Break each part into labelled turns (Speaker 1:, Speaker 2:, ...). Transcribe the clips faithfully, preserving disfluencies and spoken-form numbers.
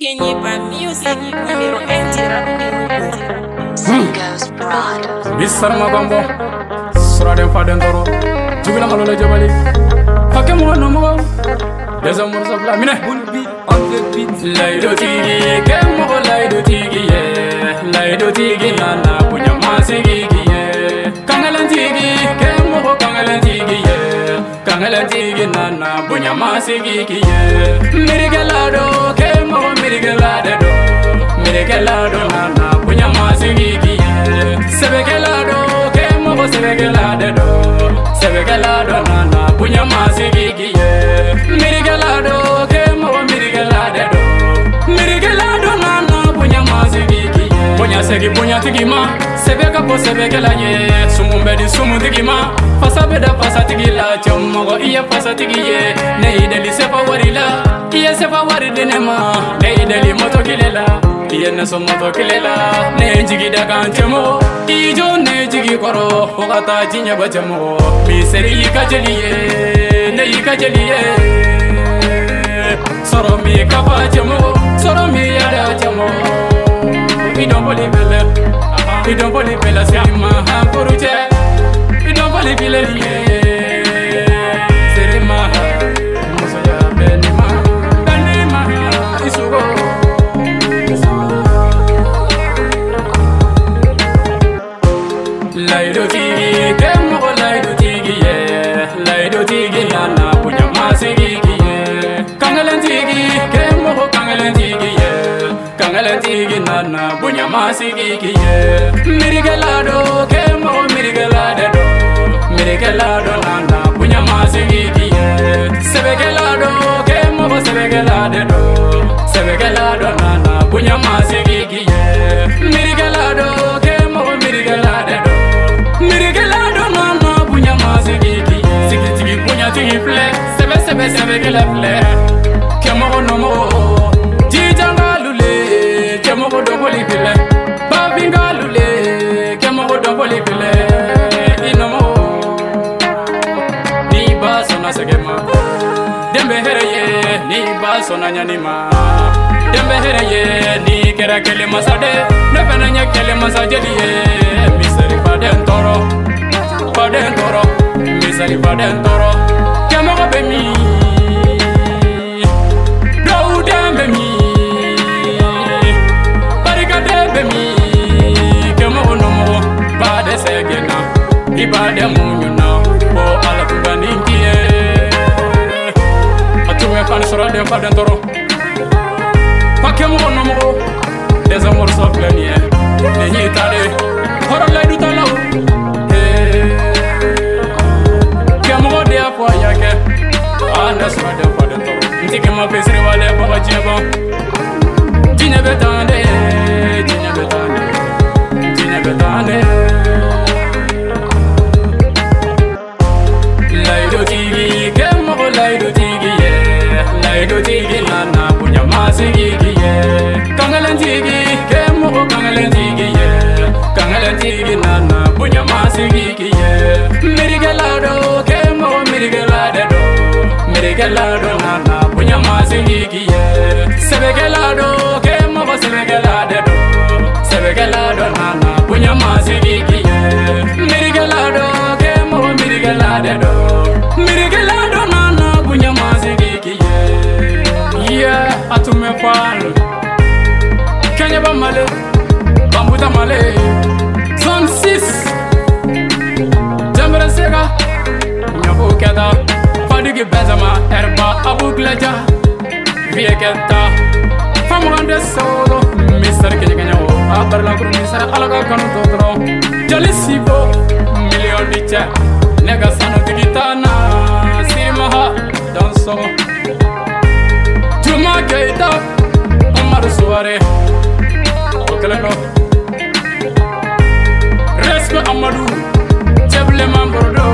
Speaker 1: Kenyipa music numero entera
Speaker 2: Singos Broad.
Speaker 3: Bissar Magambo, Suraden Faden Toro, Jugula Malola Jabali, Hakem Honomo, there's a more of Lamina, Bulbi, on the beat, Laido Tigi, Kemo Laido Tigi, Laido Tigi, Nana, Punyamasi, Kangalan Tigi, Kemo Kangalan Tigi, Kangalan Tigi, Nana, Punyamasi, Mirigalado, Kemo Mirigalado, Mirigalado, Nana, Punyamasi, Sebegelado, Kemo Sebegelado, Sebegelado, Nana, Punyamasi, Mirigalado, Kemo Mirigalado, Mirigalado, Nana, Punyamasi, Punyasegi, Punyatigima, Sebeka po Sebegelaye, Sumumbedi, Sumudigima, Fasabeda, Fasatigila, Chomogo, Ia Fasatigie, Neideli Sepa Warila, Ia Sepa Waridinema, Neideli Motokilela. Tiene so moto kilela ne jigi daga chemo ijo ne jigi koro fogata jinya bajamo mi seri ka jeliye ne ka jeliye soro mi ka bajamo soro mi yada jamo i don't believe it i don't believe it seri ma ha poruje i don't believe it seri ma muso ya benima benima isugo Laido Tigi, Kemo Laido Tigi, Laido Tigi, Nana, Punyamasi, Kangalan Tigi, Kemo Kangalan Tigi, Kangalan Tigi, Nana, Punyamasi, Mirigalado, Kemo Mirigalado, Mirigalado, Nana, Punyamasi, Sebegelado, Kemo Sebegelado, Sebegelado, Nana, Punyamasi, Mirigalado, Kemo Mirigalado. Mirigelado mama bunya mazigi sigi sigi bunya tigi fle sebe sebe sebe gele fle kemo nomo jijanga lule kemo do boli fle babinga lule kemo do boli fle inomo ni ba sona segema dembe hereye ni ba sona nyanima dembe hereye ni kera kele masade ne fenanya kele masajeliye miseri paden toro paden toro miseri paden toro kemo be mi do dembe mi barika dembe mi kemo no mo bade segena ibade munyuna o ala kubaninkie atume kan sura de paden toro pakemo no mo des amours so planier ne nyitale horo lay du talaw eh kemo de afo yake anda sura de paden toro ntike ma pesri wale baba jebo jinya betande jinya betande jinya betande laido tigi kemo laido tigi laido tigi nana punyamasi Kangalan Tigi, Kemo Kangalan Tigi, Kangalan Tigi, Nana, Punyamasi, Mirigalado, Kemo Mirigalado, Mirigalado, Nana, Punyamasi, Sebegalado, Kemo Sebegalado, Sebegalado, Nana, Punyamasi, Mirigalado, Kemo Mirigalado, Mirigalado, Nana, Punyamasi, yeah, atume fan. Kenya ba male, bambuta male, zone six, Jambara Sega, Nyabu Keda, Fadigi Benzema, Erba Abu Glaja, Vieketa, Famwande Solo, Mister Kenya, Abarla Kuru, Mister Alaga Kanutoro, Jalisibo, Million Dicha, Negasano Tigitana, Simaha, Danso, Juma Keita, Omar Suare. Respect Amadou, Jeble Mambordo,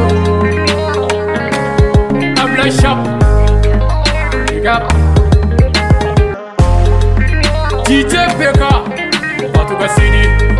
Speaker 3: Abla Shop, Big up, D J Beka, Batuga City.